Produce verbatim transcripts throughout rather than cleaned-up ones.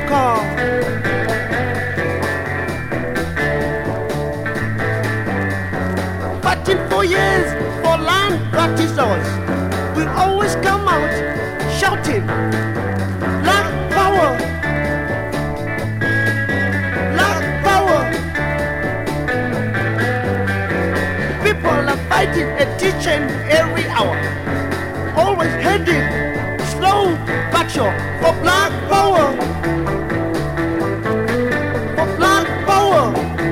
call. Fighting for years for land that is ours. We always come out shouting, Black power, Black power. People are fighting and teaching every hour. Always heading slow but sure for Black power, for Black power.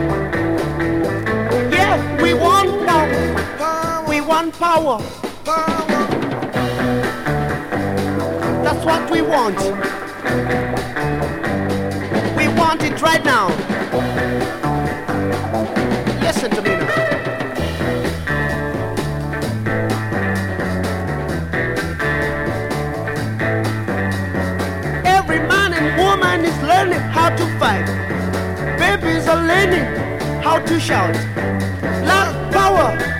Yeah, we want power, we want power. That's what we want. We want it right now. Listen to me now. Every man and woman is learning how to fight. Babies are learning how to shout. Black power.